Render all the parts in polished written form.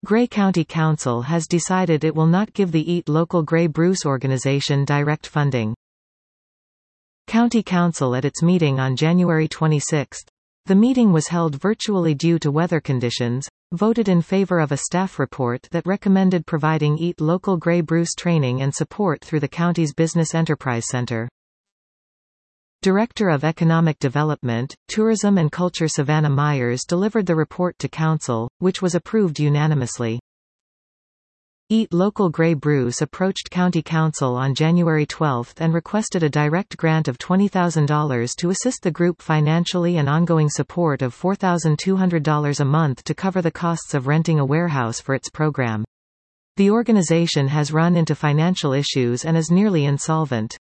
Grey County Council has decided it will not give the Eat Local Grey Bruce organization direct funding. County Council at its meeting on January 26. The meeting was held virtually due to weather conditions, voted in favor of a staff report that recommended providing Eat Local Grey Bruce training and support through the county's Business Enterprise Center. Director of Economic Development, Tourism and Culture Savannah Myers delivered the report to Council, which was approved unanimously. Eat Local Grey Bruce approached County Council on January 12 and requested a direct grant of $20,000 to assist the group financially and ongoing support of $4,200 a month to cover the costs of renting a warehouse for its program. The organization has run into financial issues and is nearly insolvent.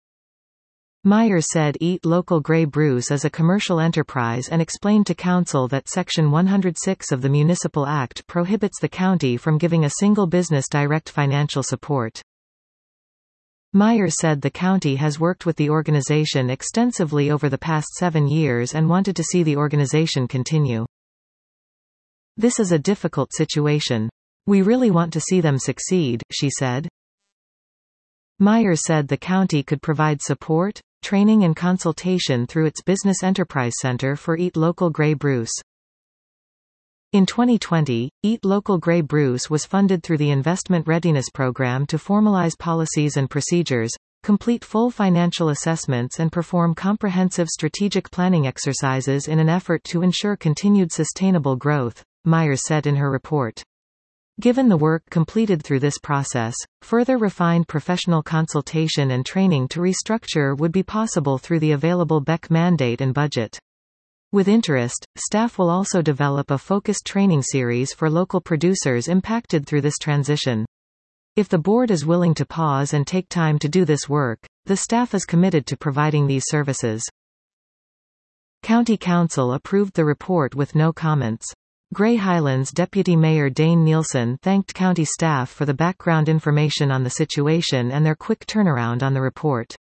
Myers said Eat Local Grey Bruce is a commercial enterprise and explained to Council that Section 106 of the Municipal Act prohibits the county from giving a single business direct financial support. Myers said the county has worked with the organization extensively over the past 7 years and wanted to see the organization continue. "This is a difficult situation. We really want to see them succeed," she said. Myers said the county could provide support, training and consultation through its Business Enterprise Center for Eat Local Grey Bruce. In 2020, Eat Local Grey Bruce was funded through the Investment Readiness Program to formalize policies and procedures, complete full financial assessments and perform comprehensive strategic planning exercises in an effort to ensure continued sustainable growth, Myers said in her report. Given the work completed through this process, further refined professional consultation and training to restructure would be possible through the available BEC mandate and budget. With interest, staff will also develop a focused training series for local producers impacted through this transition. If the board is willing to pause and take time to do this work, the staff is committed to providing these services. County Council approved the report with no comments. Grey Highlands Deputy Mayor Dane Nielsen thanked county staff for the background information on the situation and their quick turnaround on the report.